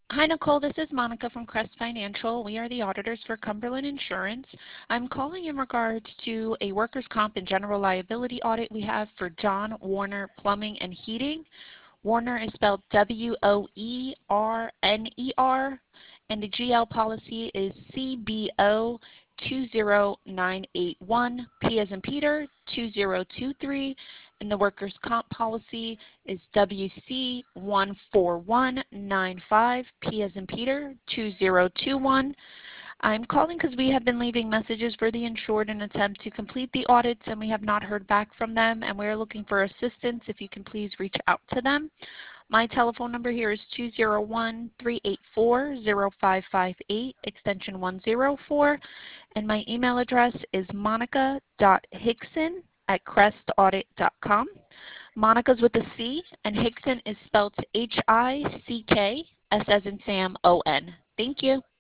Hi, Nicole. This is Monica from Crest Financial. We are the auditors for Cumberland Insurance. I'm calling in regards to a workers' comp and general liability audit we have for John Warner Plumbing and Heating. Warner is spelled Woerner, and the GL policy is CBO 20981, P as in Peter 2023, and the workers' comp policy is WC 14195, P as in Peter 2021. I'm calling because we have been leaving messages for the insured in an attempt to complete the audits, and we have not heard back from them, and we're looking for assistance. If you can please reach out to them. My telephone number here is 201-384-0558, extension 104, and my email address is monica.hickson@crestaudit.com. Monica's with a C, and Hickson is spelled Hickson, S as in Sam, O-N. Thank you.